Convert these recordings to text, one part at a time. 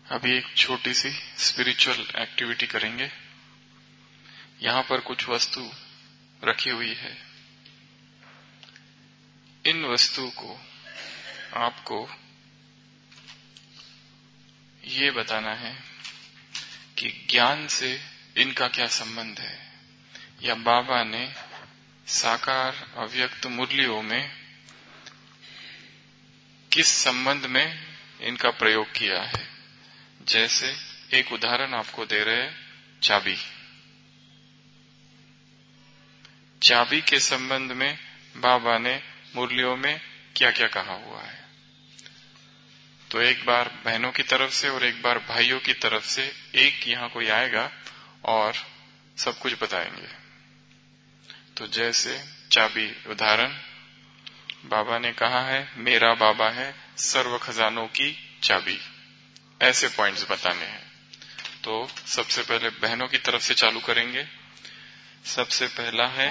अभी एक छोटी सी स्पिरिचुअल एक्टिविटी करेंगे। यहाँ पर कुछ वस्तु रखी हुई है। इन वस्तु को आपको ये बताना है कि ज्ञान से इनका क्या संबंध है, या बाबा ने साकार अव्यक्त मुरलियों में किस संबंध में इनका प्रयोग किया है। जैसे एक उदाहरण आपको दे रहे हैं, चाबी के संबंध में बाबा ने मुरलियों में क्या क्या कहा हुआ है। तो एक बार बहनों की तरफ से और एक बार भाइयों की तरफ से एक यहाँ कोई आएगा और सब कुछ बताएंगे। तो जैसे चाबी उदाहरण, बाबा ने कहा है मेरा बाबा है सर्व खजानों की चाबी, ऐसे पॉइंट्स बताने हैं। तो सबसे पहले बहनों की तरफ से चालू करेंगे। सबसे पहला है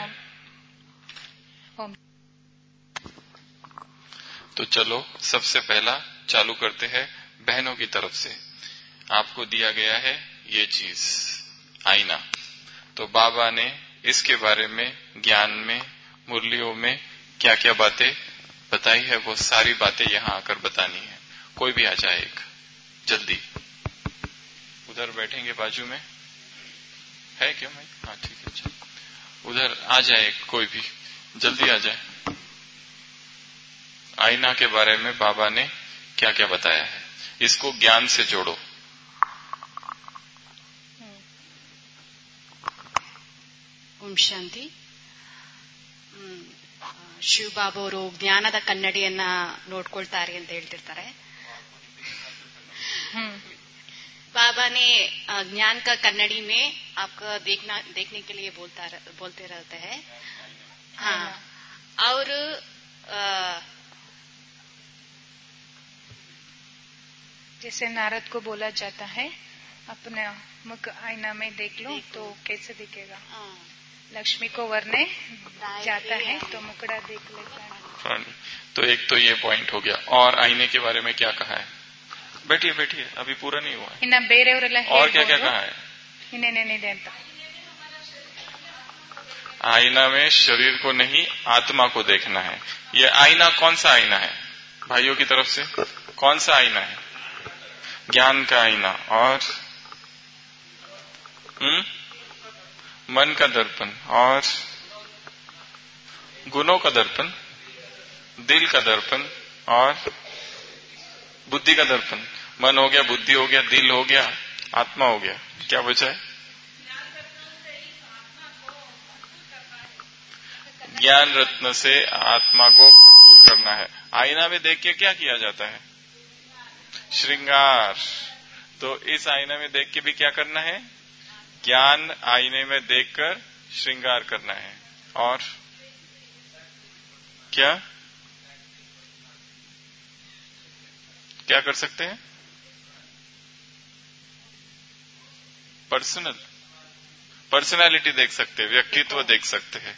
तो चलो सबसे पहला चालू करते हैं बहनों की तरफ से। आपको दिया गया है ये चीज, आईना। तो बाबा ने इसके बारे में ज्ञान में मुरलियों में क्या क्या बातें बताई है, वो सारी बातें यहाँ आकर बतानी है। कोई भी आ जाए, एक जल्दी। उधर बैठेंगे बाजू में, है क्यों मैं? हाँ ठीक है, चलो उधर आ जाए कोई भी, जल्दी आ जाए। आईना के बारे में बाबा ने क्या क्या बताया है, इसको ज्ञान से जोड़ो। ಓಂ ಶಾಂತಿ. ಶಿವಬಾಬಾ ಅವರು ಜ್ಞಾನದ ಕನ್ನಡಿಯನ್ನ ನೋಡ್ಕೊಳ್ತಾರೆ ಅಂತ ಹೇಳ್ತಿರ್ತಾರೆ. बाबा ने ज्ञान का कन्नड़ी में आपका देखने के लिए बोलते रहते हैं. हाँ, और जैसे नारद को बोला जाता है अपने मुख आईना में देख लो तो कैसे दिखेगा. लक्ष्मी को वरने जाता है तो मुकड़ा देख लेता है. तो एक तो ये पॉइंट हो गया. और आईने के बारे में क्या कहा है? बैठिए बैठिए, अभी पूरा नहीं हुआ है. और क्या क्या कहा है? ಇನ್ನೇನೇನಿದೆ ಅಂತ. आईना में शरीर को नहीं आत्मा को देखना है. ये आईना कौन सा आईना है भाइयों की तरफ से? कौन सा आईना है? ज्ञान का आईना. और मन का दर्पण, और गुणों का दर्पण, दिल का दर्पण, और बुद्धि का दर्पण. मन हो गया, बुद्धि हो गया, दिल हो गया, आत्मा हो गया. क्या बचा है? ज्ञान रत्न से आत्मा को भरपूर करना है. आईना में देख के क्या किया जाता है? श्रृंगार. तो इस आईना में देख के भी क्या करना है? ज्ञान आईने में देखकर श्रृंगार करना है. और क्या क्या कर सकते हैं? पर्सनालिटी देख सकते हैं, व्यक्तित्व देख सकते हैं.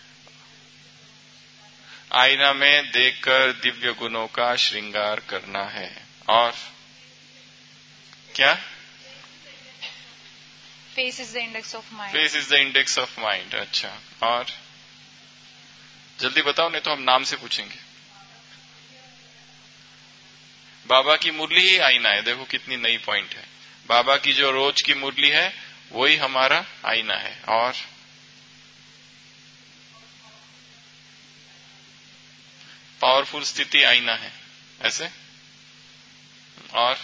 आईना में देखकर दिव्य गुणों का श्रृंगार करना है. और क्या? Face is the index of mind. Face is the index of mind. अच्छा, और जल्दी बताओ, नहीं तो हम नाम से पूछेंगे. बाबा की मुरली ही आईना है. देखो कितनी नई पॉइंट है. बाबा की जो रोज की मुरली है वही हमारा आईना है. और पावरफुल स्थिति आईना है, ऐसे. और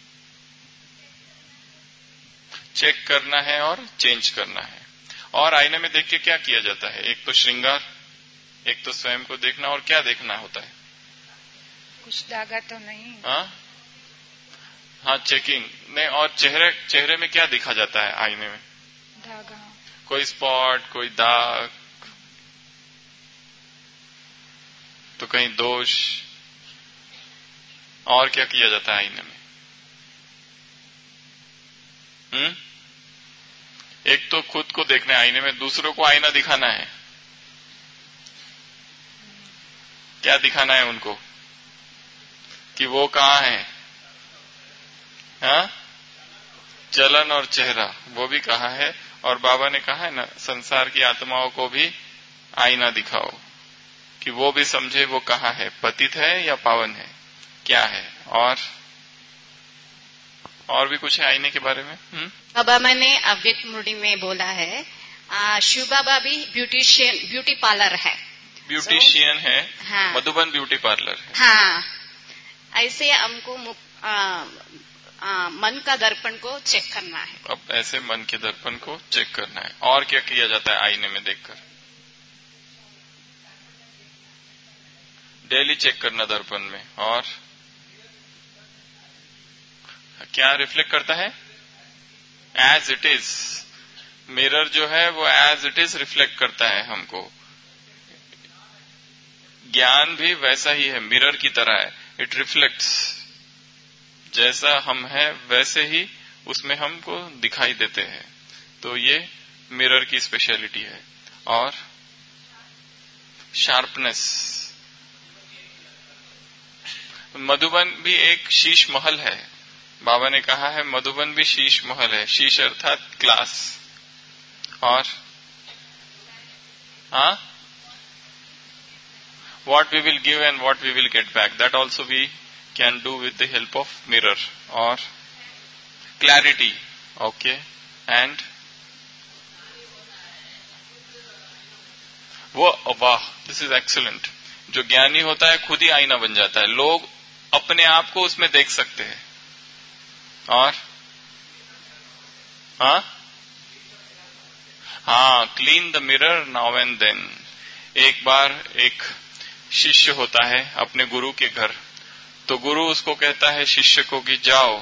चेक करना है और चेंज करना है. और आईने में देख के क्या किया जाता है? एक तो श्रृंगार, एक तो स्वयं को देखना, और क्या देखना होता है? कुछ दागा तो नहीं. हाँ, चेकिंग नहीं. और चेहरे में क्या दिखा जाता है आईने में? दागा, कोई स्पॉट, कोई दाग, तो कहीं दोष. और क्या किया जाता है आईने में? एक तो खुद को देखना है आईने में, दूसरों को आईना दिखाना है. क्या दिखाना है उनको? कि वो कहाँ है? हाँ, चलन और चेहरा वो भी कहा है, और बाबा ने कहा है ना संसार की आत्माओं को भी आईना दिखाओ कि वो भी समझे वो कहाँ है, पतित है या पावन है, क्या है। और भी कुछ है आईने के बारे में? बाबा मैंने अव्यक्त मुरली में बोला है, शिव बाबा भी ब्यूटी पार्लर है, ब्यूटिशियन है। हाँ, मधुबन ब्यूटी पार्लर है। हाँ, ऐसे हमको मन का दर्पण को चेक करना है। अब ऐसे मन के दर्पण को चेक करना है। और क्या किया जाता है आईने में देखकर? डेली चेक करना दर्पण में। और क्या रिफ्लेक्ट करता है? As it is. मिरर जो है वो एज इट इज रिफ्लेक्ट करता है हमको। ज्ञान भी वैसा ही है, मिरर की तरह है, इट रिफ्लेक्ट्स। जैसा हम हैं वैसे ही उसमें हमको दिखाई देते हैं। तो ये मिरर की स्पेशलिटी है। और शार्पनेस, मधुबन भी एक शीश महल है। बाबा ने कहा है मधुबन भी शीश महल है। शीश अर्थात ग्लास। और what we will give and what we will get back, that also we can do with the help of mirror. Or clarity, okay, and वो वाह, this is excellent। जो ज्ञानी होता है खुद ही आईना बन जाता है, लोग अपने आप को उसमें देख सकते हैं। और clean the mirror now and then. एक बार एक शिष्य होता है अपने गुरु के घर, तो गुरु उसको कहता है शिष्य को कि जाओ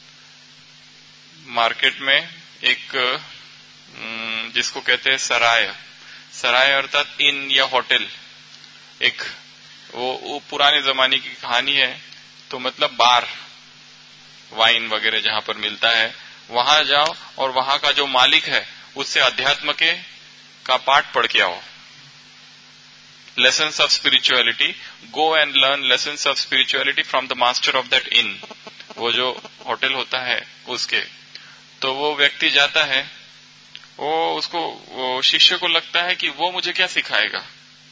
मार्केट में एक जिसको कहते हैं सराय अर्थात इन या होटल, एक वो पुराने जमाने की कहानी है, तो मतलब बार, वाइन वगैरह जहां पर मिलता है वहां जाओ और वहां का जो मालिक है उससे अध्यात्म का पाठ पढ़ के आओ। Lessons of spirituality, go and learn lessons of spirituality from the master of that inn, वो जो होटल होता है उसके। तो वो व्यक्ति जाता है, वो शिष्य को लगता है कि वो मुझे क्या सिखाएगा,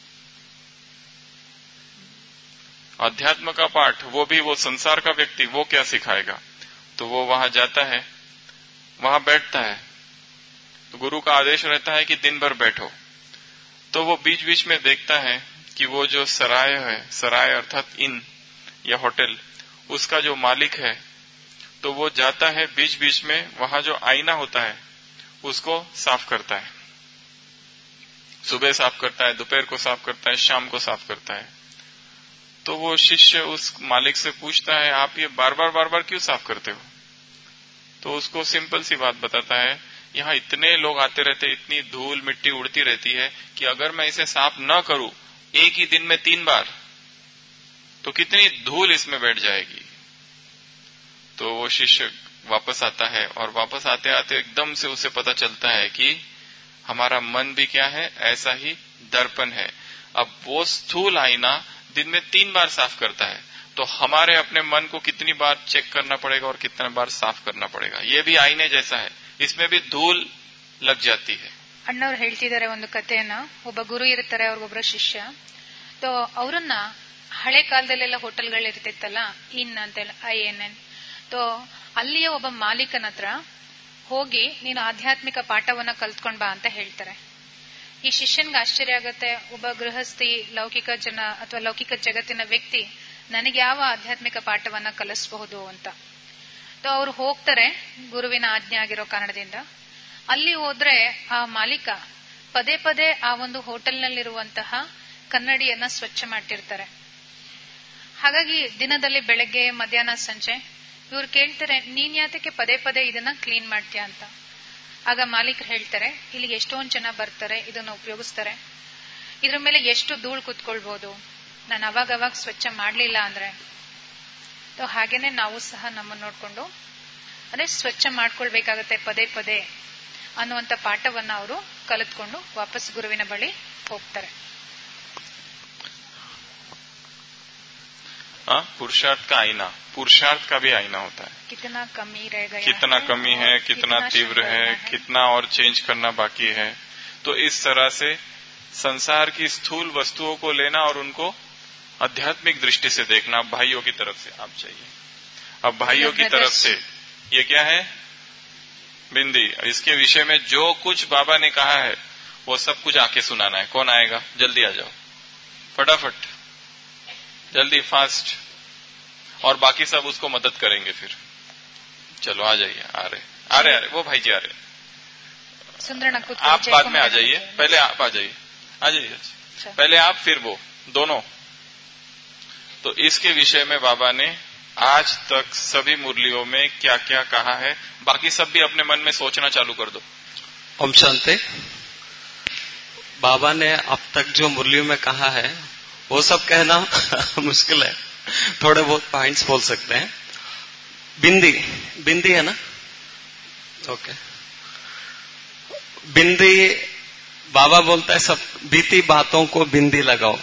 अध्यात्म का पाठ, वो भी वो संसार का व्यक्ति, वो क्या सिखाएगा। तो वो वहां जाता है, वहां बैठता है, तो गुरु का आदेश रहता है कि दिन भर बैठो। तो वो बीच बीच में देखता है कि वो जो सराय है, सराय अर्थात इन या होटल, उसका जो मालिक है, तो वो जाता है बीच बीच में वहां जो आईना होता है उसको साफ करता है। सुबह साफ करता है, दोपहर को साफ करता है, शाम को साफ करता है। तो वो शिष्य उस मालिक से पूछता है आप ये बार बार क्यों साफ करते हो। तो उसको सिंपल सी बात बताता है, यहाँ इतने लोग आते रहते, इतनी धूल मिट्टी उड़ती रहती है कि अगर मैं इसे साफ न करूं एक ही दिन में 3 बार, तो कितनी धूल इसमें बैठ जाएगी। तो वो शिष्य वापस आता है, और वापस आते आते एकदम से उसे पता चलता है कि हमारा मन भी क्या है, ऐसा ही दर्पण है। अब वो स्थूल आईना दिन में 3 बार साफ करता है, तो हमारे अपने मन को कितनी बार चेक करना पड़ेगा और कितने बार साफ करना पड़ेगा। ये भी आईने जैसा है, इसमें भी धूल लग जाती है। ಅಣ್ಣವ್ರು ಹೇಳ್ತಿದ್ದಾರೆ ಒಂದು ಕಥೆಯನ್ನ, ಒಬ್ಬ ಗುರು ಇರ್ತಾರೆ, ಅವ್ರಿಗೊಬ್ಬರ ಶಿಷ್ಯ. तो ಅವರನ್ನ ಹಳೆ ಕಾಲದಲ್ಲೆಲ್ಲ ಹೋಟೆಲ್ಗಳಿರ್ತಿತ್ತಲ್ಲ, ಇನ್ ಅಂತೇಳಿ INN, तो ಅಲ್ಲಿಯ ಒಬ್ಬ ಮಾಲೀಕನ ಹತ್ರ ಹೋಗಿ ನೀನು ಆಧ್ಯಾತ್ಮಿಕ ಪಾಠವನ್ನ ಕಲ್ತ್ಕೊಂಡ್ ಬಾ ಅಂತ ಹೇಳ್ತಾರೆ. ಈ ಶಿಷ್ಯನ್ಗೆ ಆಶ್ಚರ್ಯ ಆಗತ್ತೆ, ಒಬ್ಬ ಗೃಹಸ್ಥಿ, ಲೌಕಿಕ ಜನ ಅಥವಾ ಲೌಕಿಕ ಜಗತ್ತಿನ ವ್ಯಕ್ತಿ ನನಗೆ ಯಾವ ಆಧ್ಯಾತ್ಮಿಕ ಪಾಠವನ್ನ ಕಲಿಸಬಹುದು ಅಂತ. तो ಅವ್ರು ಹೋಗ್ತಾರೆ ಗುರುವಿನ ಆಜ್ಞೆ ಆಗಿರೋ ಕಾರಣದಿಂದ. ಅಲ್ಲಿ ಹೋದ್ರೆ ಆ ಮಾಲೀಕ ಪದೇ ಪದೇ ಆ ಒಂದು ಹೋಟೆಲ್ನಲ್ಲಿರುವಂತಹ ಕನ್ನಡಿಯನ್ನ ಸ್ವಚ್ಛ ಮಾಡ್ತಿರ್ತಾರೆ. ಹಾಗಾಗಿ ದಿನದಲ್ಲಿ ಬೆಳಗ್ಗೆ, ಮಧ್ಯಾಹ್ನ, ಸಂಜೆ ಇವ್ರು ಕೇಳ್ತಾರೆ, ನೀನ್ ಯಾತಕ್ಕೆ ಪದೇ ಪದೇ ಇದನ್ನ ಕ್ಲೀನ್ ಮಾಡ್ತೀಯ ಅಂತ. ಆಗ ಮಾಲೀಕರು ಹೇಳ್ತಾರೆ, ಇಲ್ಲಿ ಎಷ್ಟೊಂದು ಜನ ಬರ್ತಾರೆ, ಇದನ್ನ ಉಪಯೋಗಿಸ್ತಾರೆ, ಇದ್ರ ಮೇಲೆ ಎಷ್ಟು ಧೂಳು ಕುತ್ಕೊಳ್ಬಹುದು, ನಾನು ಅವಾಗವಾಗ ಸ್ವಚ್ಛ ಮಾಡ್ಲಿಲ್ಲ ಅಂದ್ರೆ. ಹಾಗೇನೆ ನಾವು ಸಹ ನಮ್ಮನ್ನು ನೋಡ್ಕೊಂಡು ಅದೇ ಸ್ವಚ್ಛ ಮಾಡ್ಕೊಳ್ಬೇಕಾಗತ್ತೆ ಪದೇ ಪದೇ ಅನ್ನುವಂತ ಪಾಠವನ್ನ ಅವರು ಕಲಿತ್ಕೊಂಡು ವಾಪಸ್ ಗುರುವಿನ ಬಳಿ ಹೋಗ್ತಾರೆ. पुरुषार्थ का आईना, पुरुषार्थ का भी आईना होता है। कितना कमी रह गया, कितना कमी है, कितना तीव्र है, कितना और चेंज करना बाकी है। तो इस तरह से संसार की स्थूल वस्तुओं को लेना और उनको आध्यात्मिक दृष्टि से देखना भाइयों की तरफ से आप चाहिए। अब भाइयों की तरफ से ये क्या है? बिंदी। इसके विषय में जो कुछ बाबा ने कहा है वो सब कुछ आके सुनाना है। कौन आएगा? जल्दी आ जाओ, फटाफट, जल्दी, फास्ट। और बाकी सब उसको मदद करेंगे फिर। चलो आ जाइए। आ रहे वो भाई जी आ रहे। आप बाद में आ जाइए, पहले आप आ जाइए। पहले आप फिर वो दोनों। तो इसके विषय में बाबा ने आज तक सभी मुरलियों में क्या क्या कहा है, बाकी सब भी अपने मन में सोचना चालू कर दो। ओम शांति। बाबा ने अब तक जो मुरलियों में कहा है वो सब कहना मुश्किल है, थोड़े बहुत पॉइंट्स बोल सकते हैं। बिंदी है ना? ओके। बिंदी, बाबा बोलता है सब बीती बातों को बिंदी लगाओ।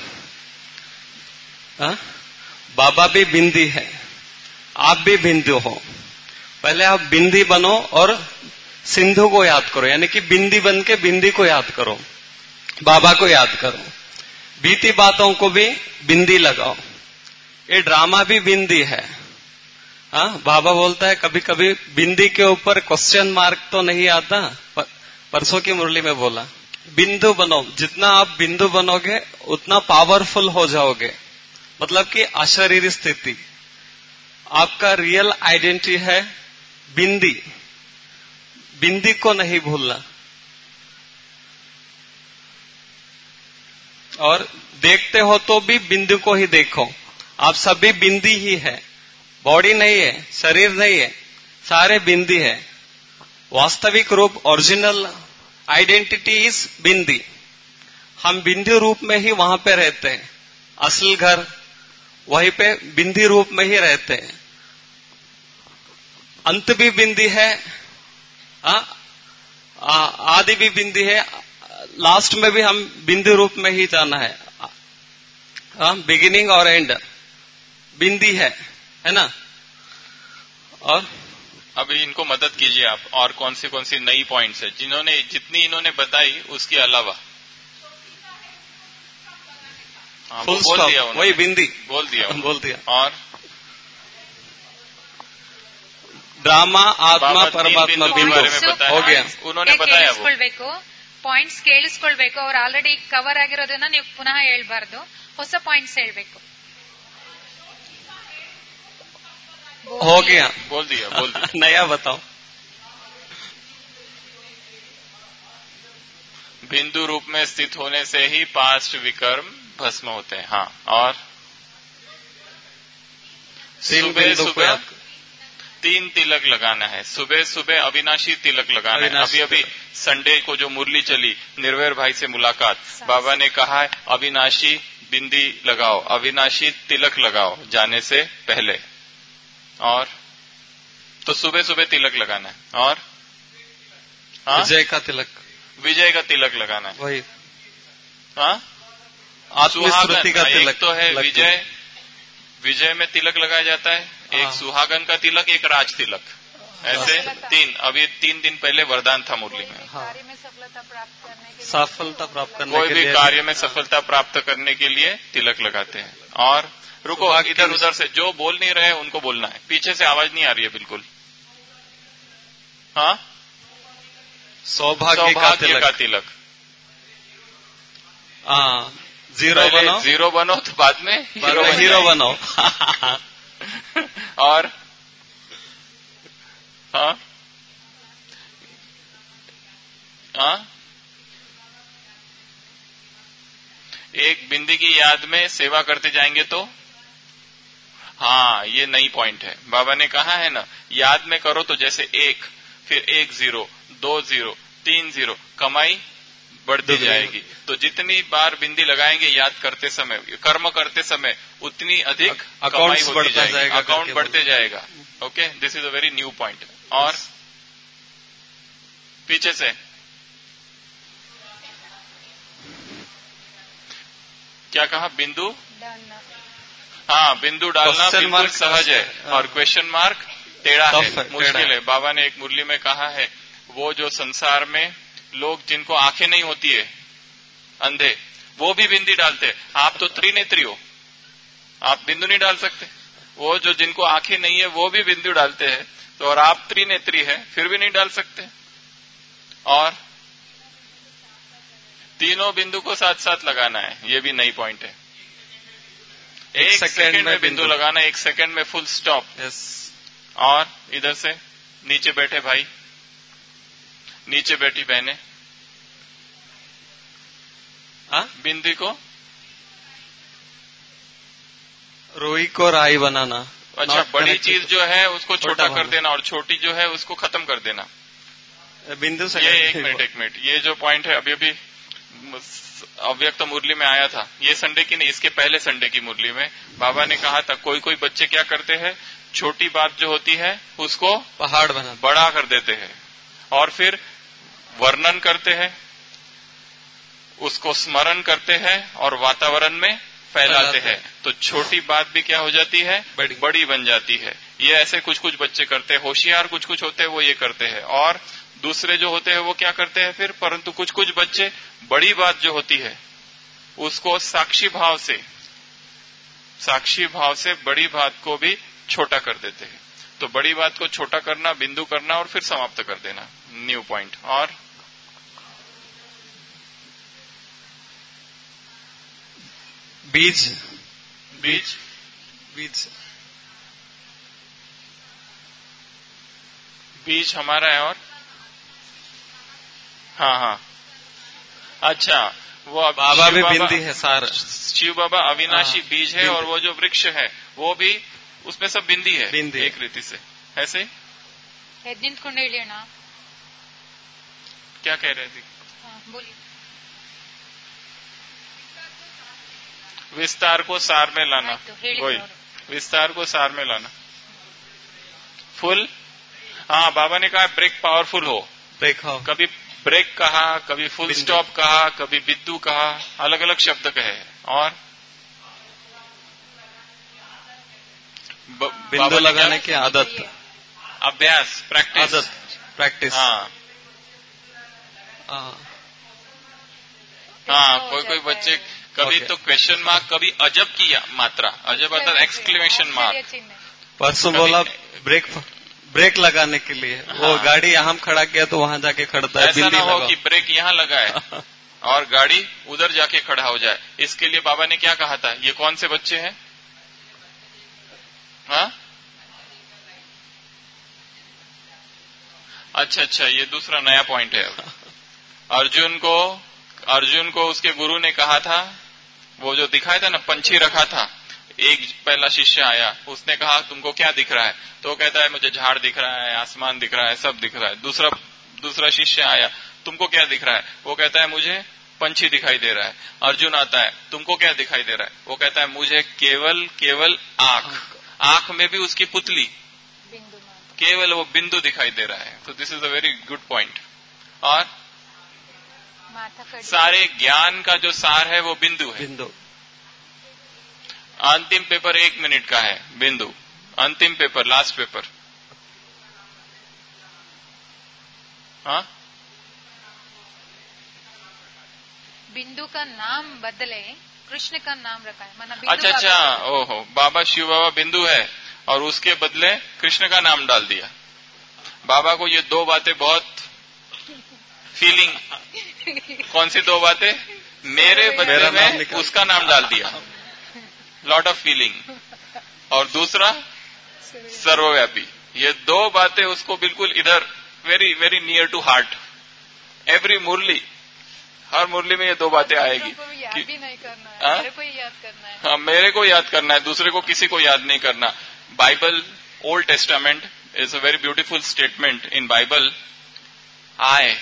बाबा भी बिंदी है, आप भी बिंदु हो। पहले आप बिंदी बनो और सिंधु को याद करो, यानी कि बिंदी बन के बिंदी को याद करो, बाबा को याद करो। बीती बातों को भी बिंदी लगाओ। ये ड्रामा भी बिंदी है। बाबा बोलता है कभी कभी बिंदी के ऊपर क्वेश्चन मार्क तो नहीं आता। परसों की मुरली में बोला बिंदु बनो, जितना आप बिंदु बनोगे उतना पावरफुल हो जाओगे। मतलब कि अशरीरी स्थिति, आपका रियल आइडेंटिटी है बिंदी। बिंदी को नहीं भूलना। और देखते हो तो भी बिंदु को ही देखो। आप सभी बिंदी ही है, बॉडी नहीं है, शरीर नहीं है, सारे बिंदी है। वास्तविक रूप, ओरिजिनल आइडेंटिटी इज बिंदी। हम बिंदु रूप में ही वहां पे रहते हैं। असल घर वहीं पे बिंदी रूप में ही रहते हैं। अंत भी बिंदी है, आदि भी बिंदी है, लास्ट में भी हम बिंदु रूप में ही जाना है। बिगिनिंग और एंड बिंदी है ना? और अभी इनको मदद कीजिए आप, और कौन सी नई पॉइंट्स है जितनी इन्होंने बताई उसके अलावा। फुल स्टॉप, वही बिंदी बोल दिया। और ड्रामा, आत्मा, परमात्मा, बिंदु हो गया। उन्होंने बताया वो ಪಾಯಿಂಟ್ಸ್ ಕೇಳಿಸ್ಕೊಳ್ಬೇಕು. ಅವ್ರು ಆಲ್ರೆಡಿ ಕವರ್ ಆಗಿರೋದನ್ನ ನೀವು ಪುನಃ ಹೇಳ್ಬಾರ್ದು, ಹೊಸ ಪಾಯಿಂಟ್ಸ್ ಹೇಳ್ಬೇಕು. हो गया, बोल दिया नया बताओ। बिंदु रूप में स्थित होने से ही पास्ट विकर्म भस्म होते हैं। हाँ, और सुबह 3 तिलक लगाना है। सुबह अविनाशी तिलक लगाना है। अभी संडे को जो मुरली चली, निर्वैर भाई से मुलाकात, बाबा ने कहा है अविनाशी बिंदी लगाओ, अविनाशी तिलक लगाओ जाने से पहले। और तो सुबह तिलक लगाना है। और विजय का तिलक लगाना है। वही सुहागन का तिलक तो है। विजय में तिलक लगाया जाता है। एक सुहागन का तिलक, एक राज तिलक, ऐसे 3। अभी 3 दिन पहले वरदान था मुरली में। सफलता प्राप्त करने कोई भी कार्य में सफलता प्राप्त करने के लिए तिलक लगाते हैं। और रुको, इधर उधर से जो बोल नहीं रहे उनको बोलना है। पीछे से आवाज नहीं आ रही है बिल्कुल। हाँ, सौभाग्य का तिलक। जीरो बनो तो बाद में हीरो बनो। और हाँ, एक बिंदी की याद में सेवा करते जाएंगे तो हाँ, ये नई पॉइंट है। बाबा ने कहा है ना, याद में करो तो जैसे 1, फिर 1 0, 2 0, 3 0, कमाई बढ़ती जाएगी। तो जितनी बार बिंदी लगाएंगे याद करते समय, कर्म करते समय, उतनी अधिक कमाई होती जाएगी, अकाउंट बढ़ते जाएगा। Okay, this is a very new point. और पीछे से क्या कहा? बिंदु हाँ, बिंदु डालना बिल्कुल सहज है और क्वेश्चन मार्क टेढ़ा है, मुश्किल है। बाबा ने एक मुरली में कहा है, वो जो संसार में लोग जिनको आंखें नहीं होती है, अंधे, वो भी बिंदी डालते हैं। आप तो त्रिनेत्री हो, आप बिंदु नहीं डाल सकते। वो जो जिनको आंखें नहीं है वो भी बिंदु डालते हैं, तो और आप त्रिनेत्री है फिर भी नहीं डाल सकते। और तीनों बिंदु को साथ साथ लगाना है, ये भी नई पॉइंट है। एक सेकंड में बिंदु लगाना, 1 सेकंड में फुल स्टॉप। और इधर से नीचे बैठे भाई, नीचे बैठी बहनें, बिंदी को रोई को राई बनाना। अच्छा, बड़ी चीज जो है उसको छोटा कर देना और छोटी जो है उसको खत्म कर देना। बिंदु से ये एक मिनट, ये जो पॉइंट है अभी अभी अव्यक्त मुरली में आया था, ये संडे की नहीं, इसके पहले संडे की मुरली में बाबा ने कहा था, कोई कोई बच्चे क्या करते हैं, छोटी बात जो होती है उसको पहाड़ बड़ा कर देते हैं और फिर वर्णन करते हैं, उसको स्मरण करते हैं और वातावरण में फैलाते हैं। तो छोटी बात भी क्या हो जाती है, बड़ी बन जाती है। ये ऐसे कुछ कुछ बच्चे करते हैं, होशियार कुछ कुछ होते हैं वो ये करते हैं, और दूसरे जो होते हैं वो क्या करते हैं फिर, परंतु कुछ कुछ बच्चे बड़ी बात जो होती है उसको साक्षी भाव से बड़ी बात को भी छोटा कर देते हैं। तो बड़ी बात को छोटा करना, बिंदु करना और फिर समाप्त कर देना, न्यू पॉइंट। और बीज हमारा है। और हाँ, अच्छा, वो बाबा भी बिंदी है सारा, शिव बाबा अविनाशी बीज है, और वो जो वृक्ष है वो भी उसमें सब बिंदी है, एक रीति से। ऐसे ही क्या कह रहे थे, बोलिए। विस्तार को सार में लाना, वही विस्तार को सार में लाना। फुल, हाँ, बाबा ने कहा ब्रेक पावरफुल हो, कभी ब्रेक कहा, कभी फुल स्टॉप कहा, कभी बिंदु कहा, अलग अलग शब्द कहे। और बिंदु लगाने की आदत, अभ्यास, प्रैक्टिस। हाँ, कोई बच्चे कभी तो क्वेश्चन मार्क, कभी अजब की मात्रा, अजब अर्थात एक्सक्लेमेशन मार्क। परसों बोला ब्रेक लगाने के लिए, वो गाड़ी यहाँ खड़ा किया तो वहां जाके खड़ता है। ऐसा ना हो कि ब्रेक यहाँ लगा है और गाड़ी उधर जाके खड़ा हो जाए। इसके लिए बाबा ने क्या कहा था, ये कौन से बच्चे हैं? हाँ, अच्छा, ये दूसरा नया पॉइंट है। अर्जुन को उसके गुरु ने कहा था, वो जो दिखाया था ना, पंछी रखा था। एक पहला शिष्य आया, उसने कहा तुमको क्या दिख रहा है, तो वो कहता है मुझे झाड़ दिख रहा है, आसमान दिख रहा है, सब दिख रहा है। दूसरा शिष्य आया, तुमको क्या दिख रहा है, वो कहता है मुझे पंछी दिखाई दे रहा है। अर्जुन आता है, तुमको क्या दिखाई दे रहा है, वो कहता है मुझे केवल आंख में भी उसकी पुतली, केवल वो बिंदु दिखाई दे रहा है। तो this is a very good point. और सारे ज्ञान का जो सार है वो बिंदु है। अंतिम पेपर 1 मिनट का है, बिंदु। अंतिम पेपर, लास्ट पेपर। हाँ, बिंदु का नाम बदले कृष्ण का नाम रखा है। अच्छा, ओहो, बाबा शिव बाबा बिंदु है और उसके बदले कृष्ण का नाम डाल दिया। बाबा को ये 2 बातें बहुत फीलिंग, कौन सी 2 बातें? मेरे बदले में उसका नाम डाल दिया, लॉट ऑफ फीलिंग। और दूसरा सर्वव्यापी। ये 2 बातें उसको बिल्कुल इधर very very near to heart. Every मुरली, हर मुरली में ये 2 बातें आएगी। याद ही नहीं करना है, मेरे को ही याद करना है। हाँ, मेरे को याद करना है, दूसरे को किसी को याद नहीं करना। Bible, Old Testament is a very beautiful statement in Bible. I,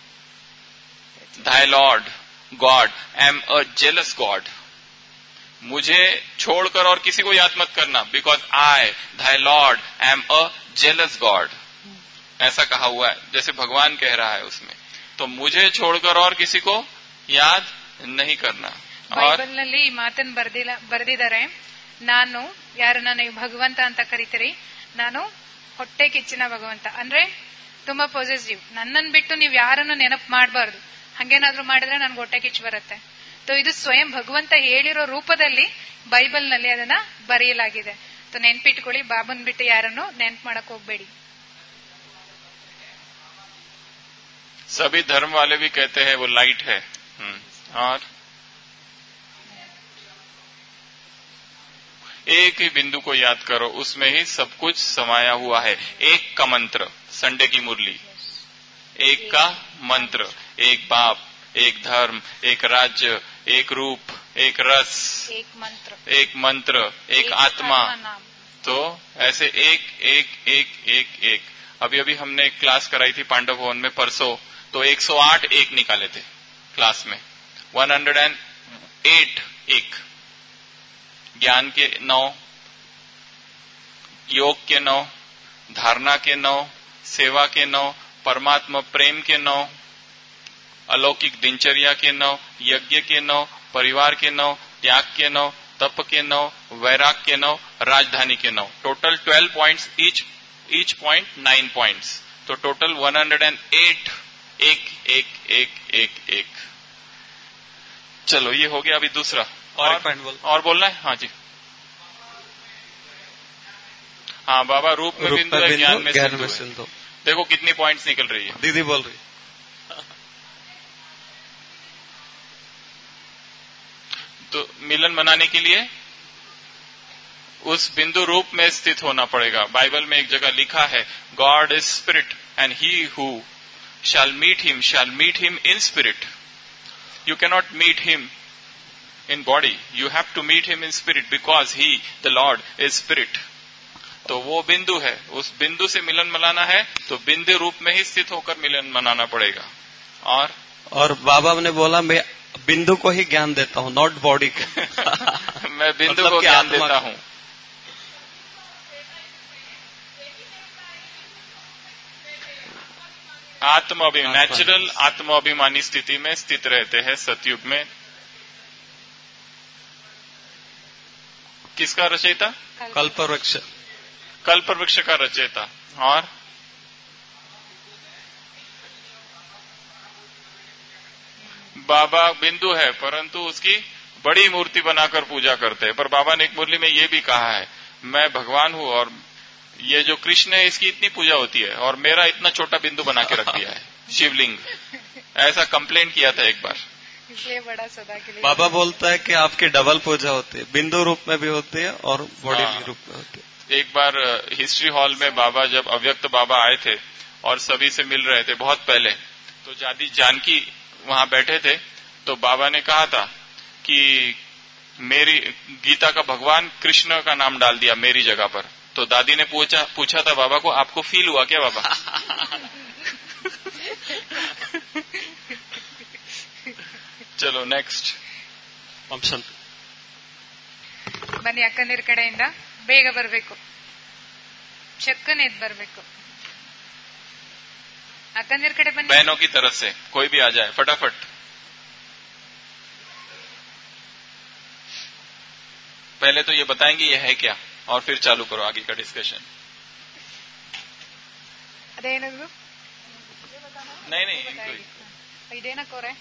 thy Lord God am a jealous God। मुझे छोड़कर और किसी को याद मत करना, because I, thy Lord am a jealous God। ऐसा कहा हुआ है, जैसे भगवान कह रहा है उसमें। तो मुझे छोड़कर और किसी को याद नहीं करना। ಬೈಬಲ್ ನಲ್ಲಿ ಈ ಮಾತನ್ನು ಬರೆದಿದ್ದಾರೆ, ನಾನು ಯಾರನ್ನ ನೀವು ಭಗವಂತ ಅಂತ ಕರಿತೀರಿ, ನಾನು ಹೊಟ್ಟೆ ಕಿಚ್ಚಿನ ಭಗವಂತ. ಅಂದ್ರೆ ತುಂಬಾ ಪಾಸಿಟಿವ್. ನನ್ನನ್ನು ಬಿಟ್ಟು ನೀವು ಯಾರನ್ನು ನೆನಪು ಮಾಡಬಾರ್ದು. ಹಂಗೇನಾದ್ರೂ ಮಾಡಿದ್ರೆ ನನ್ಗೆ ಹೊಟ್ಟೆ ಕಿಚ್ಚು ಬರುತ್ತೆ. ಇದು ಸ್ವಯಂ ಭಗವಂತ ಹೇಳಿರೋ ರೂಪದಲ್ಲಿ ಬೈಬಲ್ ನಲ್ಲಿ ಅದನ್ನ ಬರೆಯಲಾಗಿದೆ. ನೆನ್ಪಿಟ್ಕೊಳ್ಳಿ, ಬಾಬನ್ ಬಿಟ್ಟು ಯಾರನ್ನು ನೆನ್ಪು ಮಾಡಕ್ ಹೋಗ್ಬೇಡಿ. सभी धर्म वाले भी कहते हैं वो लाइट है. और एक ही बिंदु को याद करो, उसमें ही सब कुछ समाया हुआ है. एक का मंत्र, संडे की मुरली, एक का मंत्र, एक बाप, एक धर्म, एक राज्य, एक रूप, एक रस, एक मंत्र, एक आत्मा. तो ऐसे एक एक एक एक एक. अभी हमने एक क्लास कराई थी पांडव भवन में परसों, तो 108 एक निकाले थे क्लास में. 108 एक. ज्ञान के 9, योग के 9, धारणा के 9, सेवा के 9, परमात्मा प्रेम के 9, अलौकिक दिनचर्या के 9, यज्ञ के 9, परिवार के 9, त्याग के 9, तप के 9, वैराग के 9, राजधानी के 9. Total 12 points, each point 9 points. तो टोटल 108 एक एक एक एक एक. चलो ये हो गया. अभी दूसरा और बोलना है. हाँ जी. हाँ बाबा, रूप में बिंदु है, ज्ञान में सिंधु. देखो कितनी पॉइंट्स निकल रही है. दीदी बोल रही. तो मिलन मनाने के लिए उस बिंदु रूप में स्थित होना पड़ेगा. बाइबल में एक जगह लिखा है, God is spirit and he who shall meet him in spirit. You cannot meet him in body. You have to meet him in spirit because he, the Lord, is spirit. तो वो बिंदु है, उस बिंदु से मिलन मनाना है तो बिंदु रूप में ही स्थित होकर मिलन मनाना पड़ेगा. और बाबा ने बोला मैं बिंदु को ही ज्ञान देता हूँ, नॉट बॉडी को. मैं बिंदु को ज्ञान देता हूँ. नेचुरल आत्माभिमानी स्थिति में स्थित रहते हैं सतयुग में. किसका रचयिता? कल्पवृक्ष का रचयिता. और बाबा बिंदु है परंतु उसकी बड़ी मूर्ति बनाकर पूजा करते हैं. पर बाबा ने एक मुरली में ये भी कहा है, मैं भगवान हूँ और ये जो कृष्ण है इसकी इतनी पूजा होती है और मेरा इतना छोटा बिंदु बना के रख दिया है, शिवलिंग. ऐसा कंप्लेंट किया था एक बार. इसलिए बड़ा सदा के लिए बाबा बोलता है कि आपकी डबल पूजा होती है, बिंदु रूप में भी होती है और बॉडी रूप में होती है. एक बार हिस्ट्री हॉल में बाबा जब अव्यक्त बाबा आए थे और सभी से मिल रहे थे बहुत पहले, तो दादी जानकी वहां बैठे थे. तो बाबा ने कहा था कि मेरी गीता का भगवान कृष्ण का नाम डाल दिया मेरी जगह पर. तो दादी ने पूछा था बाबा को, आपको फील हुआ क्या बाबा? चलो नेक्स्ट. ಬನ್ನಿ, ಅಕ್ಕಂದಿರ ಕಡೆಯಿಂದ ಬೇಗ ಬರಬೇಕು, ಚಕ್ಕನೆ ಎದ್ದು ಬರಬೇಕು. ಅಕ್ಕಂದಿರ ಕಡೆ ಬನ್ನಿ. बहनों की तरफ से कोई भी आ जाए फटाफट. पहले तो ये बताएंगे ये है क्या और फिर चालू करो आगे का डिस्कशन. ಅದೇನದು? नहीं ಇದೇನಕ್ಕೋರೆ?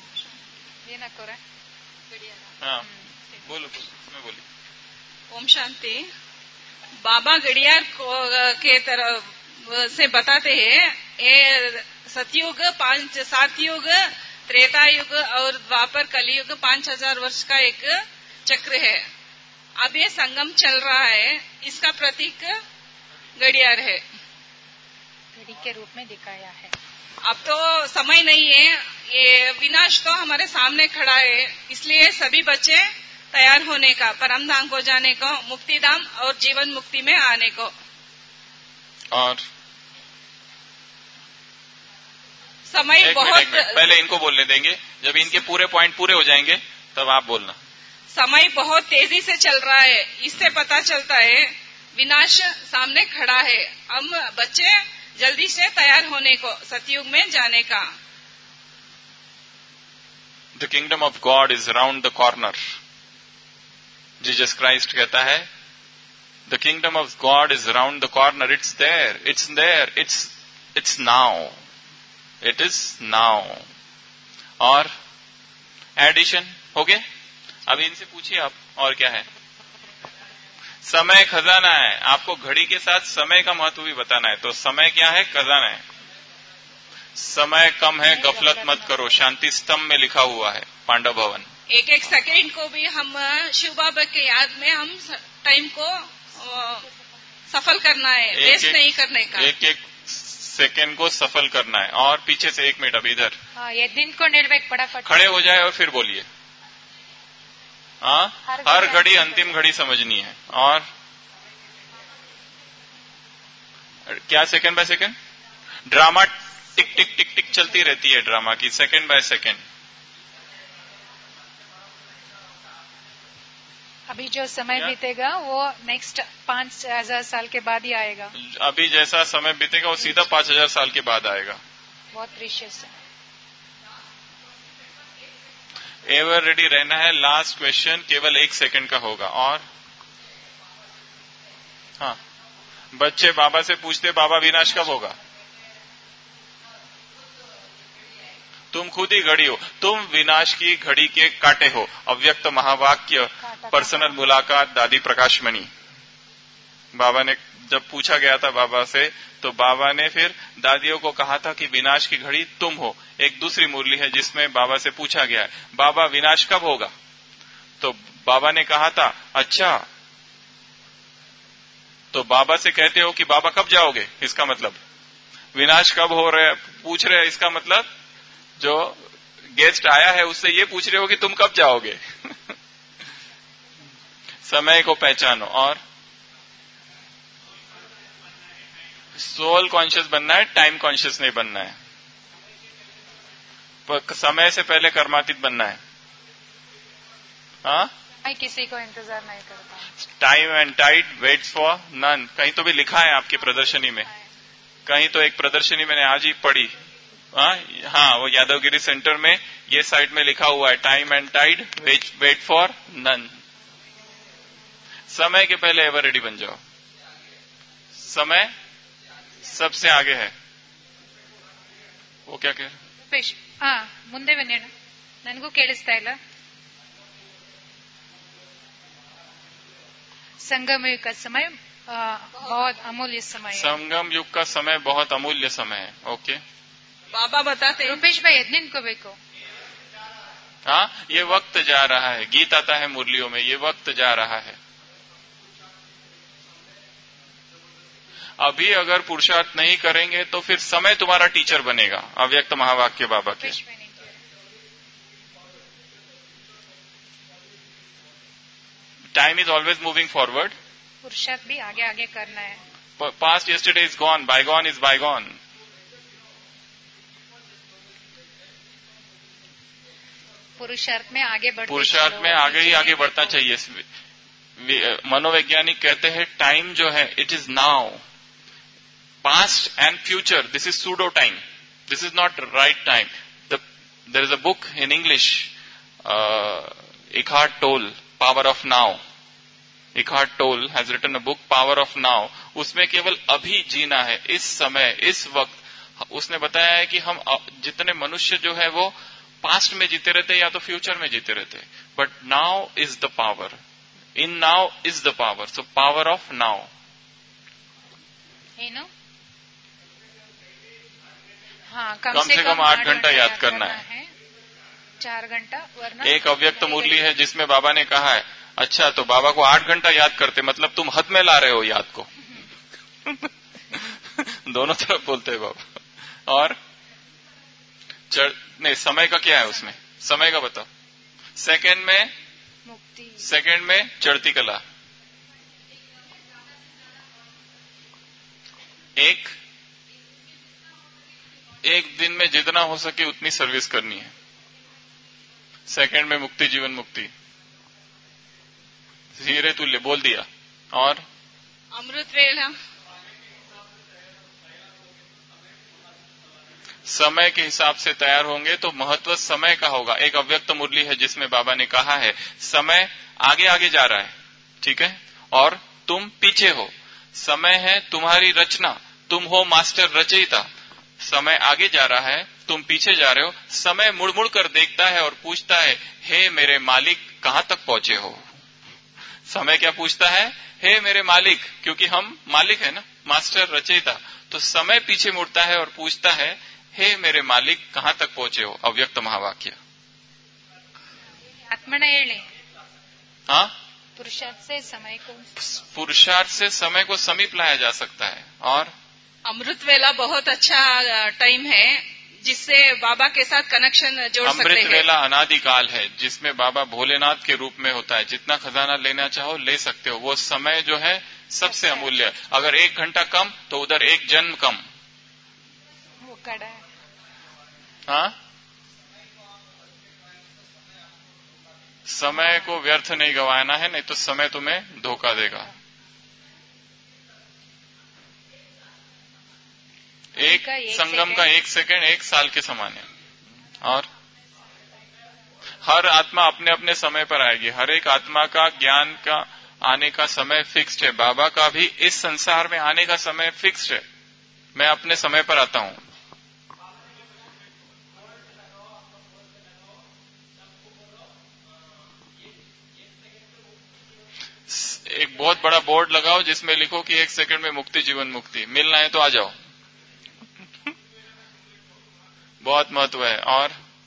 हाँ बोलो मैं बोली. ओम शांति. बाबा गड़ियार के तरफ से बताते हैं, ये सतयुग 7 युग, त्रेता युग और द्वापर कलियुग 5000 वर्ष का एक चक्र है. अब ये संगम चल रहा है, इसका प्रतीक गड़ियार है, घड़ी के रूप में दिखाया है. अब तो समय नहीं है, ये विनाश तो हमारे सामने खड़ा है. इसलिए सभी बच्चे तैयार होने का, परम धाम को जाने को, मुक्ति धाम और जीवन मुक्ति में आने को. और समय बहुत पहले इनको बोलने देंगे, जब इनके पूरे पॉइंट पूरे हो जाएंगे तब आप बोलना. समय बहुत तेजी से चल रहा है, इससे पता चलता है विनाश सामने खड़ा है. हम बच्चे जल्दी से तैयार होने को, सतयुग में जाने का. The kingdom of God is round the corner. Jesus Christ कहता है the kingdom of God is around the corner, it's there, it's there, it's now, it is now. और एडिशन हो गया। अब इनसे पूछिए आप और क्या है। समय खजाना है, आपको घड़ी के साथ समय का महत्व भी बताना है। तो समय क्या है? खजाना है। समय कम है, गफलत मत करो, शांति स्तंभ में लिखा हुआ है पांडव भवन। एक एक सेकंड को भी हम शिव बाबा के याद में हम टाइम को सफल करना है, वेस्ट नहीं करने का। एक एक सेकंड को सफल करना है। और पीछे से 1 मिनट, अब इधर ये दिन को निर्वेक फटाफट खड़े हो जाए और फिर बोलिए। हर घड़ी अंतिम घड़ी समझनी है। और क्या? Second by second drama tick tick tick tick चलती रहती है, ड्रामा की सेकंड बाय सेकंड। अभी जो समय बीतेगा वो नेक्स्ट 5000 साल के बाद ही आएगा। अभी जैसा समय बीतेगा वो सीधा 5000 साल के बाद आएगा। बहुत प्रीशियस है। एवर रेडी रहना है। लास्ट क्वेश्चन केवल 1 सेकंड का होगा। और हाँ, बच्चे बाबा से पूछते बाबा विनाश कब होगा? तुम खुद ही घड़ी हो, तुम विनाश की घड़ी के काटे हो। अव्यक्त महावाक्य, पर्सनल मुलाकात, दादी प्रकाशमणि। बाबा ने जब पूछा गया था बाबा से, तो बाबा ने फिर दादियों को कहा था कि विनाश की घड़ी तुम हो। एक दूसरी मुरली है जिसमें बाबा से पूछा गया है बाबा विनाश कब होगा? तो बाबा ने कहा था अच्छा, तो बाबा से कहते हो कि बाबा कब जाओगे, इसका मतलब विनाश कब हो रहा है पूछ रहे हैं, इसका मतलब जो गेस्ट आया है उससे ये पूछ रहे हो कि तुम कब जाओगे। समय को पहचानो। और सोल कॉन्शियस बनना है, टाइम कॉन्शियस नहीं बनना है। समय से पहले कर्मातीत बनना है। हाँ, किसी को इंतजार नहीं करता। Time and tide waits for none. कहीं तो भी लिखा है आपकी प्रदर्शनी में, कहीं तो एक प्रदर्शनी मैंने आज ही पढ़ी। हाँ, वो यादवगिरी सेंटर में ये साइड में लिखा हुआ है time and tide wait for none. समय के पहले एवर रेडी बन जाओ। समय सबसे आगे है। वो क्या कह रहे? ಮುಂದೆ ಬನ್ನೇಣ, ನನಗೂ ಕೇಳಿಸ್ತಾ ಇಲ್ಲ। संगम युग का समय बहुत अमूल्य समय है। संगम युग का समय बहुत अमूल्य समय है। ओके, बाबा बताते। रूपेश भाई ಎದ್ ನಿಂತ್ಕೋಬೇಕು। हाँ, ये वक्त जा रहा है। गीत आता है मुरलियों में, ये वक्त जा रहा है। अभी अगर पुरुषार्थ नहीं करेंगे तो फिर समय तुम्हारा टीचर बनेगा। अव्यक्त महावाक्य बाबा के। Time is always moving forward. पुरुषार्थ भी आगे आगे करना है। Past yesterday is gone, bygone is bygone. पुरुषार्थ में आगे ही आगे बढ़ना चाहिए। मनोवैज्ञानिक कहते हैं टाइम जो है it is now, past and future this is pseudo time, this is not right time. There is a book in English, Eckhart Tolle, power of now. Eckhart Tolle has written a book power of now. उसमें केवल अभी जीना है, इस समय, इस वक्त। उसने बताया है कि हम जितने मनुष्य जो है वो पास्ट में जीते रहते या तो फ्यूचर में जीते रहते, but now is the power, in now is the power. So power of now. हाँ, कम से कम 8 घंटा याद करना है। 4 घंटा, वरना एक अव्यक्त मुरली है जिसमें बाबा ने कहा है अच्छा, तो बाबा को 8 घंटा याद करते मतलब तुम हद में ला रहे हो याद को। दोनों तरफ बोलते हैं बाबा। और नहीं, समय का क्या है उसमें? समय का बताओ। सेकंड में मुक्ति, सेकंड में चढ़ती कला। एक दिन में जितना हो सके उतनी सर्विस करनी है। सेकंड में मुक्ति, जीवन मुक्ति। हीरे तुल्य बोल दिया। और अमृत वेला। समय के हिसाब से तैयार होंगे तो महत्व समय का होगा। एक अव्यक्त मुरली है जिसमें बाबा ने कहा है समय आगे आगे जा रहा है, ठीक है, और तुम पीछे हो। समय है तुम्हारी रचना, तुम हो मास्टर रचयिता। समय आगे जा रहा है, तुम पीछे जा रहे हो। समय मुड़ मुड़ कर देखता है और पूछता है, हे मेरे मालिक कहां तक पहुंचे हो। समय क्या पूछता है, हे मेरे मालिक, क्योंकि हम मालिक है ना, मास्टर रचयिता। तो समय पीछे मुड़ता है और पूछता है, हे मेरे मालिक कहां तक पहुंचे हो। अव्यक्त महावाक्य। आत्मना ಹೇಳಿ। हाँ, पुरुषार्थ से समय को समीप लाया जा सकता है। और अमृत वेला बहुत अच्छा टाइम है जिससे बाबा के साथ कनेक्शन जोड़ सकते हैं। अमृत वेला अनादिकाल है जिसमें बाबा भोलेनाथ के रूप में होता है। जितना खजाना लेना चाहो ले सकते हो। वो समय जो है सबसे अमूल्य। अगर 1 घंटा कम तो उधर 1 जन्म कम। वो कड़ा है। हाँ, समय को व्यर्थ नहीं गंवाना है, नहीं तो समय तुम्हें धोखा देगा। एक संगम का 1 सेकंड 1 साल के समान है। और हर आत्मा अपने अपने समय पर आएगी। हर एक आत्मा का ज्ञान का आने का समय फिक्स्ड है। बाबा का भी इस संसार में आने का समय फिक्स्ड है। मैं अपने समय पर आता हूं। एक बहुत बड़ा बोर्ड लगाओ जिसमें लिखो कि 1 सेकंड में मुक्ति जीवन मुक्ति। मिलना है तो आ जाओ। बहुत महत्व है। और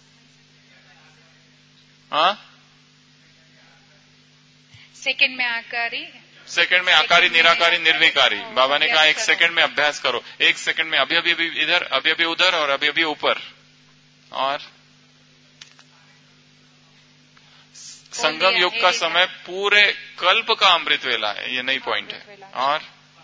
हाँ, सेकंड में आकारी निराकारी निर्विकारी। बाबा ने कहा 1 सेकंड में अभ्यास करो। 1 सेकंड में अभी अभी इधर, अभी अभी उधर और अभी अभी ऊपर। और संगम युग का समय पूरे कल्प का अमृत वेला है। ये नई पॉइंट है। और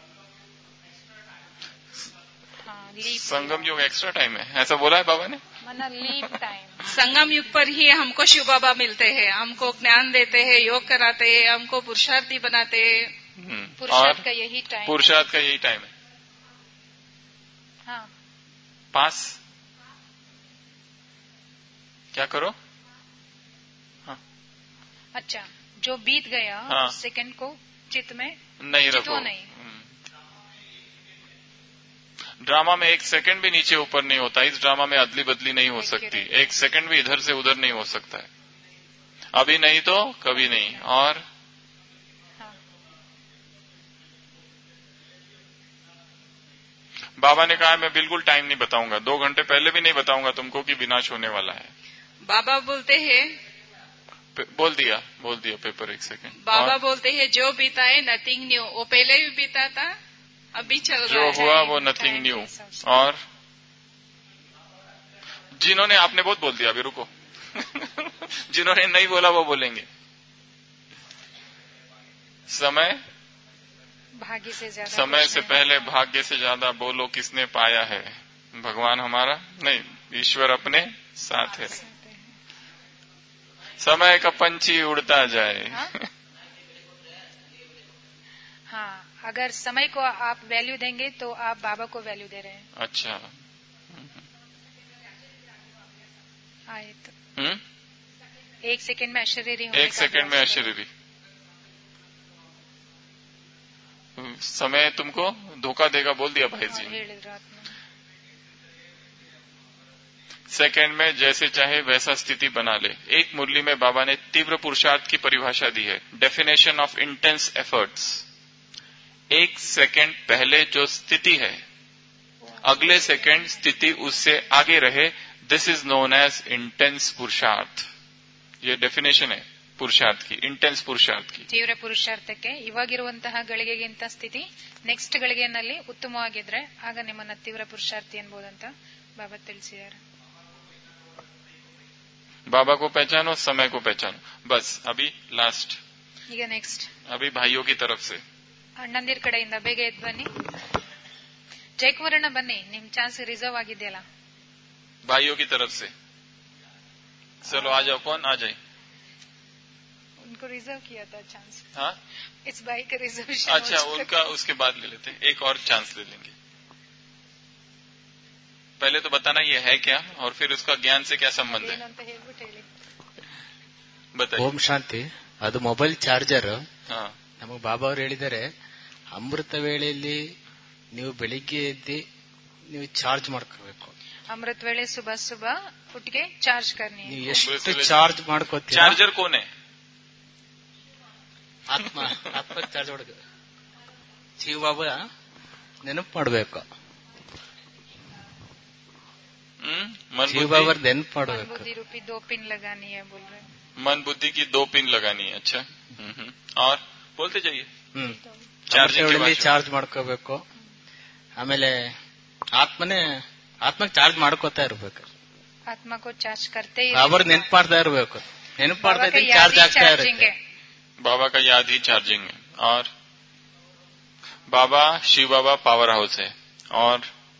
संगम युग एक्स्ट्रा टाइम है, ऐसा बोला है बाबा ने। Leap time. संगम युग पर ही हमको शिव बाबा मिलते हैं, हमको ज्ञान देते हैं, योग कराते हैं, हमको पुरुषार्थी बनाते हैं। पुरुषार्थ का यही टाइम। पुरुषार्थ का यही टाइम है। हाँ। पास क्या करो। अच्छा, जो बीत गया हाँ। सेकंड को चित्त में नहीं रखो। नहीं। ड्रामा में 1 सेकंड भी नीचे ऊपर नहीं होता। इस ड्रामा में अदली बदली नहीं हो सकती। 1 सेकंड भी इधर से उधर नहीं हो सकता है। अभी नहीं तो कभी नहीं। और हाँ। बाबा ने कहा मैं बिल्कुल टाइम नहीं बताऊंगा। 2 घंटे पहले भी नहीं बताऊंगा तुमको कि विनाश होने वाला है। बाबा बोलते हैं, बोल दिया पेपर 1 सेकंड। बाबा बोलते हैं जो बीता है नथिंग न्यू। वो पहले भी बीता था, अभी चल रहा जो है। हुआ वो नथिंग न्यू। और जिन्होंने, आपने बहुत बोल दिया, अभी रुको। जिन्होंने नहीं बोला वो बोलेंगे। समय भाग्य से ज्यादा, समय से पहले भाग्य से ज्यादा बोलो किसने पाया है। भगवान हमारा नहीं, ईश्वर अपने साथ है। समय का पंछी उड़ता जाए। हाँ, अगर समय को आप वैल्यू देंगे तो आप बाबा को वैल्यू दे रहे हैं। अच्छा। आए तो 1 सेकंड में अशरीरी। 1 सेकंड में अशरीरी। समय तुमको धोखा देगा बोल दिया भाई जी। सेकंड में जैसे चाहे वैसा स्थिति बना ले। एक मुरली में बाबा ने तीव्र पुरुषार्थ की परिभाषा दी है। Definition of intense efforts. 1 सेकंड पहले जो स्थिति है, अगले सेकंड स्थिति उससे आगे रहे। This is known as intense पुरुषार्थ। ये डेफिनेशन है पुरुषार्थ की, इंटेंस पुरुषार्थ की। ತೀವ್ರ ಪುರುಷಾರ್ಥಕ್ಕೆ ಇವಾಗಿರುವಂತಹ ಗಳಿಗೆಗಿಂತ ಸ್ಥಿತಿ ನೆಕ್ಸ್ಟ್ ಗಳಿಗೆನಲ್ಲಿ ಉತ್ತಮವಾಗಿದ್ರೆ ಆಗ ನಿಮ್ಮನ್ನ ತೀವ್ರ ಪುರುಷಾರ್ಥಿ ಅನ್ಬೋದಂತ ಬಾಬಾ ತಿಳಿಸಿದ್ದಾರೆ। बाबा को पहचानो, समय को पहचानो। बस अभी लास्ट। ಈಗ ನೆಕ್ಸ್ಟ್ अभी भाइयों की तरफ से ಅಣ್ಣಂದಿರ ಕಡೆಯಿಂದ ಬೇಗ ಎದ್ದು ಬನ್ನಿ। ಜಯಕುಮಾರಣ್ಣ ಬನ್ನಿ, ನಿಮ್ ಚಾನ್ಸ್ ರಿಸರ್ವ್ ಆಗಿದೆಯಲ್ಲ। भाइयों की तरफ से चलो आ जाओ। कौन आ जाए? उनको रिजर्व किया था चांस। हाँ, इस भाई का रिजर्वेशन। अच्छा, उनका उसके बाद ले लेते हैं। एक और चांस ले लेंगे। पहले तो बताना ये है क्या और फिर उसका ज्ञान से क्या संबंध है, बताइए। ओम शांति। ಅದು ಮೊಬೈಲ್ ಚಾರ್ಜರ್. ಹಾ, ನಮಗೆ ಬಾಬಾ ಅವರು ಹೇಳಿದ್ದಾರೆ, ಅಮೃತ ವೇಳೆಯಲ್ಲಿ ನೀವು ಬೆಳಿಗ್ಗೆ ಎದ್ದು ನೀವು ಚಾರ್ಜ್ ಮಾಡ್ಕೋಬೇಕು. अमृत वेले सुबह सुबह उठ के चार्ज करनी है. ನೀವು ಎಷ್ಟು ಚಾರ್ಜ್ ಮಾಡ್ಕೋತೀರ? ಚಾರ್ಜರ್ ಕೋನೆ ಆತ್ಮ ಚಾರ್ಜ್ ಹೊಡೆದು ಶಿವ ಬಾಬಾ ನೆನಪು ಮಾಡಬೇಕು. ಶಿವ ಬಾಬಾ ನೆನಪು ಮಾಡಬೇಕು. बुद्धि रूपी 2 पिन लगानी है बोल रहे. मन बुद्धि की 2 पिन लगानी है. अच्छा, और बोलते जाइए. ಚಾರ್ಜ್ ಮಾಡ್ಕೋಬೇಕು. ಆಮೇಲೆ ಆತ್ಮಕ್ಕೆ ಚಾರ್ಜ್ ಮಾಡ್ಕೋತಾ ಇರ್ಬೇಕು. आत्मा को चार्ज करते ही ಬಾಬಾ ನೆನಪು ಮಾಡ್ತಾ ಇರ್ಬೇಕು. ನೆನಪು ಮಾಡ್ತಾ ಇದ್ರೆ ಚಾರ್ಜ್ ಆಗ್ತಾ ಇರುತ್ತೆ. बाबा का याद ही चार्जिंग है. और बाबा शिव बाबा पावर हाउस है. और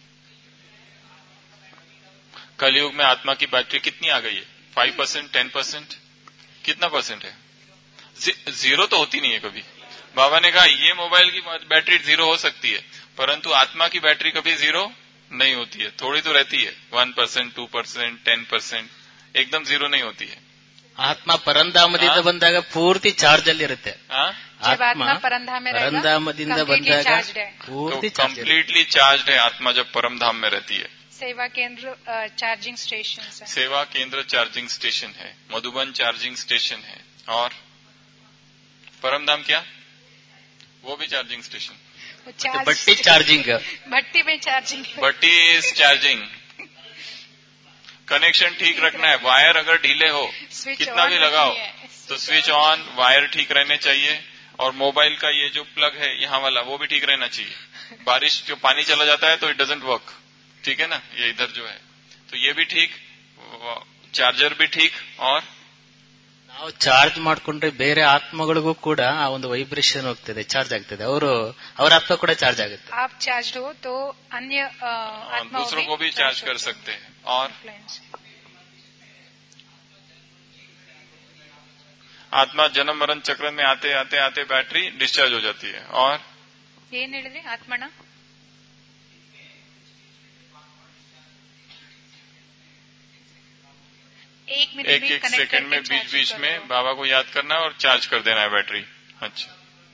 कलयुग में आत्मा की बैटरी कितनी आ गई है? 5%, 10%, कितना परसेंट है? 0 तो होती नहीं है कभी. बाबा ने कहा ये मोबाइल की बैटरी 0 हो सकती है, परंतु आत्मा की बैटरी कभी 0 नहीं होती है. थोड़ी तो रहती है, 1%, 2%, 10%, एकदम 0 नहीं होती है. ಆತ್ಮ ಪರಂಧಾಮದಿಂದ ಬಂದಾಗ ಪೂರ್ತಿ ಚಾರ್ಜ್ ಅಲ್ಲಿ ಇರುತ್ತೆ. आत्मा ಪರಂಧಾಮದಿಂದ ಬಂದಾಗ ಪೂರ್ತಿ कंप्लीटली चार्ज है आत्मा जब परम धाम में रहती है. सेवा केंद्र चार्जिंग स्टेशन है. सेवा केंद्र चार्जिंग स्टेशन है. मधुबन चार्जिंग स्टेशन है. और परम धाम क्या? वो भी चार्जिंग स्टेशन. भट्टी चार्जिंग. भट्टी में चार्जिंग. भट्टी इज चार्जिंग. कनेक्शन ठीक रखना है. वायर अगर ढीले हो कितना भी लगाओ तो स्विच ऑन, वायर ठीक रहने चाहिए. और मोबाइल का ये जो प्लग है यहाँ वाला वो भी ठीक रहना चाहिए. बारिश जो पानी चला जाता है तो इट डजंट वर्क. ठीक है ना, ये इधर जो है तो ये भी ठीक, चार्जर भी ठीक. और ನಾವು ಚಾರ್ಜ್ ಮಾಡ್ಕೊಂಡ್ರೆ ಬೇರೆ ಆತ್ಮಗಳಿಗೂ ಕೂಡ ಆ ಒಂದು ವೈಬ್ರೇಷನ್ ಹೋಗ್ತದೆ, ಚಾರ್ಜ್ ಆಗ್ತದೆ. ಅವರ ಆತ್ಮ ಕೂಡ ಚಾರ್ಜ್ ಆಗುತ್ತೆ. आप चार्ज हो तो अन्य आत्मा दूसरों को भी चार्ज कर सकते हैं. और आत्मा जन्म मरण चक्र में आते आते आते बैटरी डिस्चार्ज हो जाती है. और ಏನ್ ಹೇಳಿದ್ರಿ ಆತ್ಮನ? एक सेकंड में बीच बीच में बाबा को याद करना है और चार्ज कर देना है बैटरी. अच्छा,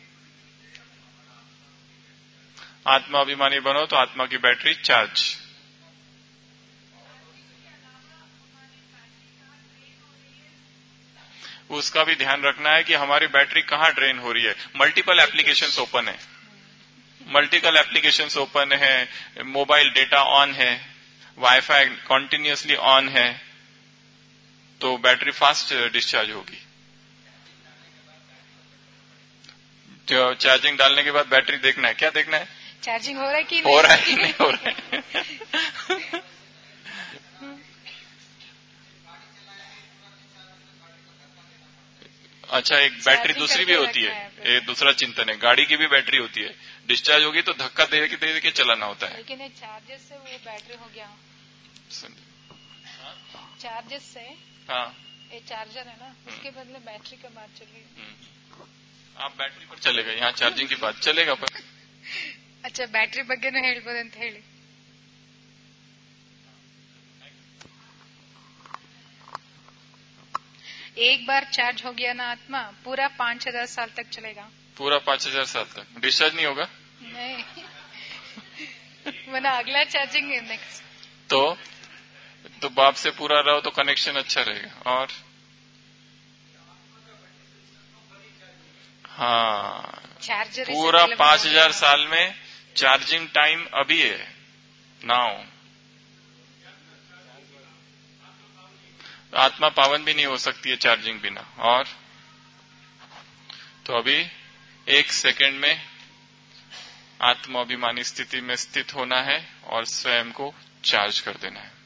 आत्मा अभिमानी बनो तो आत्मा की बैटरी चार्ज. उसका भी ध्यान रखना है कि हमारी बैटरी कहाँ ड्रेन हो रही है. मल्टीपल एप्लीकेशंस ओपन है, मोबाइल डेटा ऑन है, वाईफाई कॉन्टिन्यूसली ऑन है, तो बैटरी फास्ट डिस्चार्ज होगी. तो चार्जिंग डालने के बाद बैटरी देखना है. क्या देखना है? चार्जिंग हो रहा है कि नहीं हो रहा है कि नहीं हो रहा है. अच्छा, एक बैटरी दूसरी भी होती है. ये दूसरा चिंतन है. गाड़ी की भी बैटरी होती है, डिस्चार्ज होगी तो धक्का दे के चलाना होता है. लेकिन चार्जर से वो बैटरी हो गया. चार्जर से हाँ, ये चार्जर है ना, उसके बदले बैटरी का बात चल रही है. आप बैटरी पर चलेगा, यहाँ चार्जिंग की बात चलेगा पर. अच्छा, बैटरी बग्गेನೂ ಹೇಳ್ಬೋದು ಅಂತ ಹೇಳಿ. एक बार चार्ज हो गया ना आत्मा, पूरा 5,000 साल तक चलेगा. पूरा 5,000 साल तक डिस्चार्ज नहीं होगा? नहीं. वरना अगला चार्जिंग है नेक्स्ट. तो बाप से पूरा रहो तो कनेक्शन अच्छा रहेगा. और हाँ, पूरा 5,000 साल में चार्जिंग टाइम अभी है नाउ. आत्मा पावन भी नहीं हो सकती है चार्जिंग बिना. और तो अभी 1 सेकंड में आत्मा अभिमानी स्थिति में स्थित होना है और स्वयं को चार्ज कर देना है.